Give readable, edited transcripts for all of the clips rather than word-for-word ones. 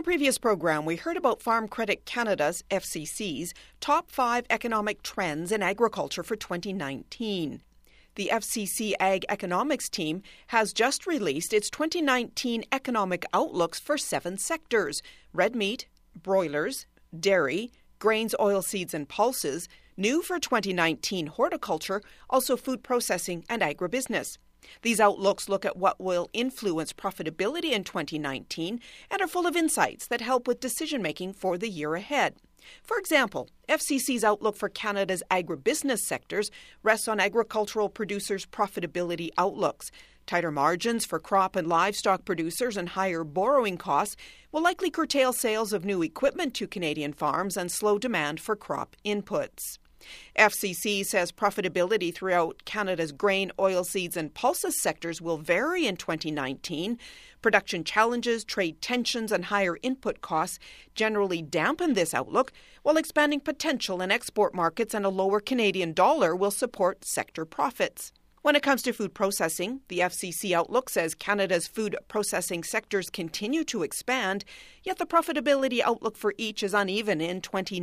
previous program, we heard about Farm Credit Canada's, FCC's, top 5 economic trends in agriculture for 2019. The FCC Ag Economics team has just released its 2019 economic outlooks for 7 sectors: red meat, broilers, dairy, grains, oilseeds and pulses, new for 2019 horticulture, also food processing and agribusiness. These outlooks look at what will influence profitability in 2019 and are full of insights that help with decision-making for the year ahead. For example, FCC's outlook for Canada's agribusiness sectors rests on agricultural producers' profitability outlooks. Tighter margins for crop and livestock producers and higher borrowing costs will likely curtail sales of new equipment to Canadian farms and slow demand for crop inputs. FCC says profitability throughout Canada's grain, oilseeds and pulses sectors will vary in 2019. Production challenges, trade tensions and higher input costs generally dampen this outlook, while expanding potential in export markets and a lower Canadian dollar will support sector profits. When it comes to food processing, the FCC outlook says Canada's food processing sectors continue to expand, yet the profitability outlook for each is uneven in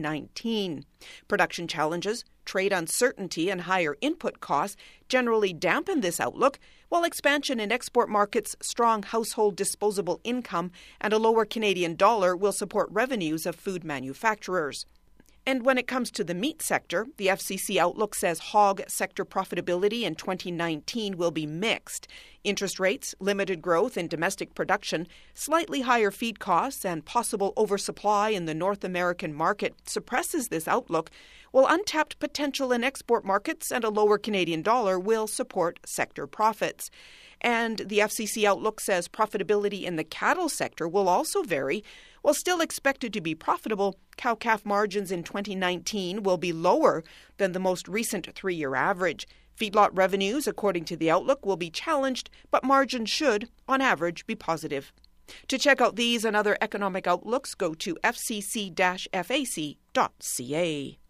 2019. Production challenges, trade uncertainty, and higher input costs generally dampen this outlook, while expansion in export markets, strong household disposable income, and a lower Canadian dollar will support revenues of food manufacturers. And when it comes to the meat sector, the FCC outlook says hog sector profitability in 2019 will be mixed. Interest rates, limited growth in domestic production, slightly higher feed costs, and possible oversupply in the North American market suppresses this outlook, while untapped potential in export markets and a lower Canadian dollar will support sector profits. And the FCC outlook says profitability in the cattle sector will also vary. While still expected to be profitable, cow-calf margins in 2019 will be lower than the most recent 3-year average. Feedlot revenues, according to the outlook, will be challenged, but margins should, on average, be positive. To check out these and other economic outlooks, go to fcc-fac.ca.